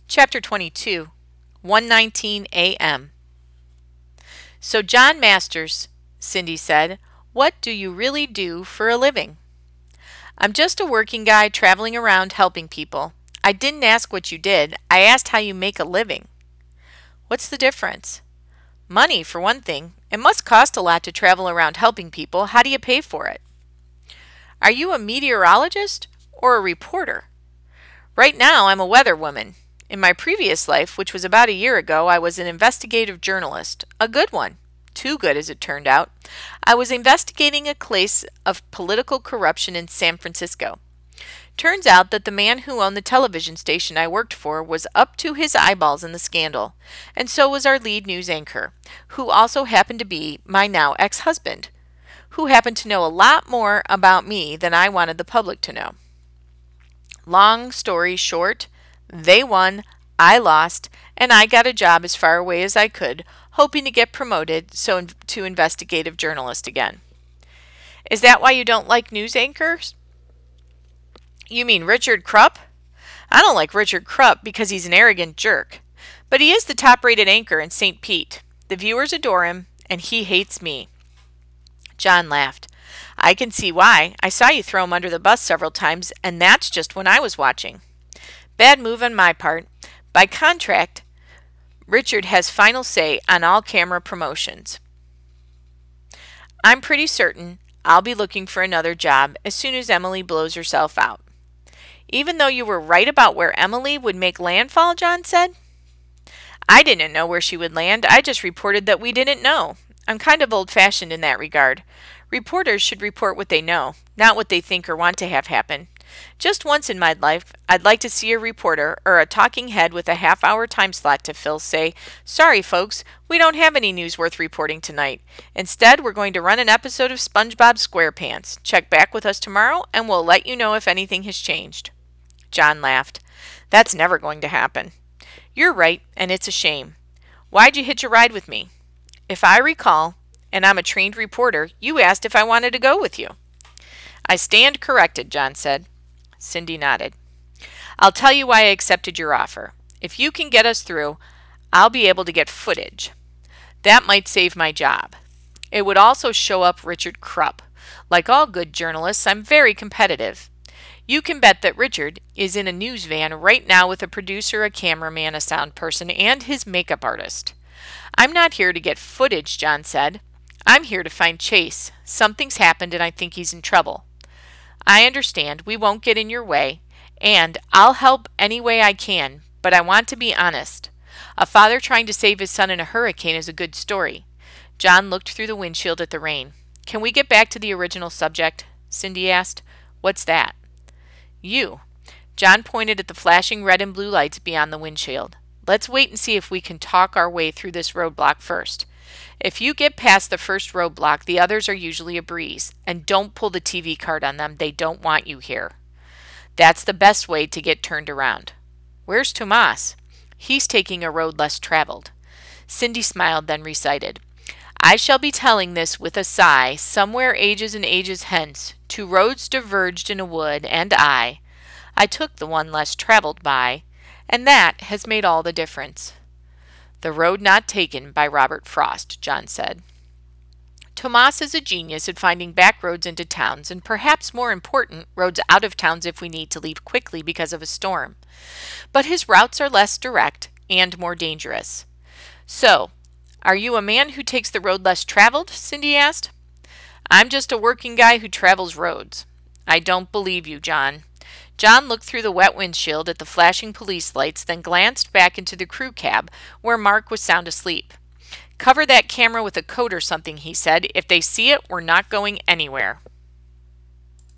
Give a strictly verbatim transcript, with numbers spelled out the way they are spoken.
Chapter twenty-two, one nineteen a m So, John Masters, Cindy said, what do you really do for a living? I'm just a working guy traveling around helping people. I didn't ask what you did. I asked how you make a living. What's the difference? Money, for one thing. It must cost a lot to travel around helping people. How do you pay for it? Are you a meteorologist or a reporter? Right now, I'm a weather woman. In my previous life, which was about a year ago, I was an investigative journalist. A good one. Too good, as it turned out. I was investigating a case of political corruption in San Francisco. Turns out that the man who owned the television station I worked for was up to his eyeballs in the scandal, and so was our lead news anchor, who also happened to be my now ex-husband, who happened to know a lot more about me than I wanted the public to know. Long story short, they won, I lost, and I got a job as far away as I could, hoping to get promoted so to investigative journalist again. Is that why you don't like news anchors? You mean Richard Krupp? I don't like Richard Krupp because he's an arrogant jerk. But he is the top-rated anchor in Saint Pete. The viewers adore him, and he hates me. John laughed. I can see why. I saw you throw him under the bus several times, and that's just when I was watching. Bad move on my part. By contract, Richard has final say on all camera promotions. I'm pretty certain I'll be looking for another job as soon as Emily blows herself out. Even though you were right about where Emily would make landfall, John said. I didn't know where she would land. I just reported that we didn't know. I'm kind of old-fashioned in that regard. Reporters should report what they know, not what they think or want to have happen. Just once in my life, I'd like to see a reporter or a talking head with a half-hour time slot to fill say, sorry folks, we don't have any news worth reporting tonight. Instead, we're going to run an episode of SpongeBob SquarePants. Check back with us tomorrow and we'll let you know if anything has changed. John laughed. That's never going to happen. You're right, and it's a shame. Why'd you hitch a ride with me? If I recall, and I'm a trained reporter, you asked if I wanted to go with you. I stand corrected, John said. Cindy nodded. I'll tell you why I accepted your offer. If you can get us through, I'll be able to get footage. That might save my job. It would also show up Richard Krupp. Like all good journalists, I'm very competitive. You can bet that Richard is in a news van right now with a producer, a cameraman, a sound person, and his makeup artist. I'm not here to get footage, John said. I'm here to find Chase. Something's happened and I think he's in trouble. I understand. We won't get in your way, and I'll help any way I can, but I want to be honest. A father trying to save his son in a hurricane is a good story. John looked through the windshield at the rain. Can we get back to the original subject? Cindy asked. What's that? You. John pointed at the flashing red and blue lights beyond the windshield. Let's wait and see if we can talk our way through this roadblock first. If you get past the first roadblock, the others are usually a breeze. And don't pull the T V card on them. They don't want you here. That's the best way to get turned around. Where's Tomas? He's taking a road less traveled. Cindy smiled, then recited. I shall be telling this with a sigh, somewhere ages and ages hence, two roads diverged in a wood, and I, I took the one less traveled by, and that has made all the difference. The Road Not Taken by Robert Frost, John said. Tomas is a genius at finding back roads into towns, and perhaps more important, roads out of towns if we need to leave quickly because of a storm. But his routes are less direct and more dangerous. So, are you a man who takes the road less traveled? Cindy asked. I'm just a working guy who travels roads. I don't believe you, John. John looked through the wet windshield at the flashing police lights, then glanced back into the crew cab, where Mark was sound asleep. Cover that camera with a coat or something, he said. If they see it, we're not going anywhere.